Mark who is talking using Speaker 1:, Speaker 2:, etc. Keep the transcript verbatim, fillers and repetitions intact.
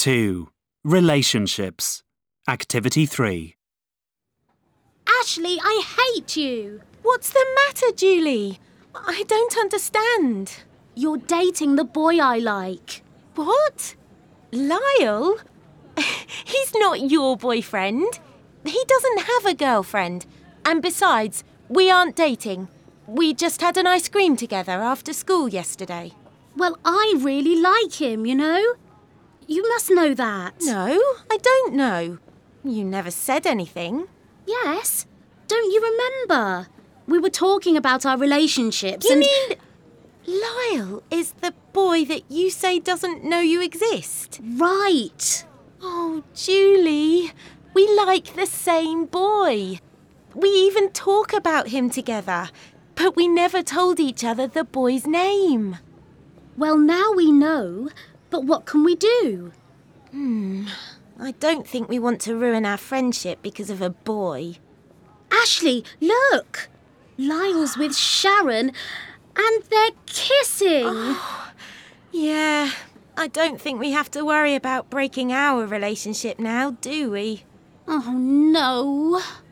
Speaker 1: two. Relationships. Activity three.
Speaker 2: Ashley, I hate you.
Speaker 3: What's the matter, Julie? I don't understand.
Speaker 2: You're dating the boy I like.
Speaker 3: What? Lyle? He's not your boyfriend. He doesn't have a girlfriend. And besides, we aren't dating. We just had an ice cream together after school yesterday.
Speaker 2: Well, I really like him, you know. You must know that.
Speaker 3: No, I don't know. You never said anything.
Speaker 2: Yes. Don't you remember? We were talking about our relationships
Speaker 3: You
Speaker 2: and...
Speaker 3: mean Lyle is the boy that you say doesn't know you exist?
Speaker 2: Right.
Speaker 3: Oh, Julie, we like the same boy. We even talk about him together, but we never told each other the boy's name.
Speaker 2: Well, now we know, but what can we do?
Speaker 3: Hmm, I don't think we want to ruin our friendship because of a boy.
Speaker 2: Ashley, look! Lyle's with Sharon and they're kissing.
Speaker 3: Oh, yeah, I don't think we have to worry about breaking our relationship now, do we?
Speaker 2: Oh, no.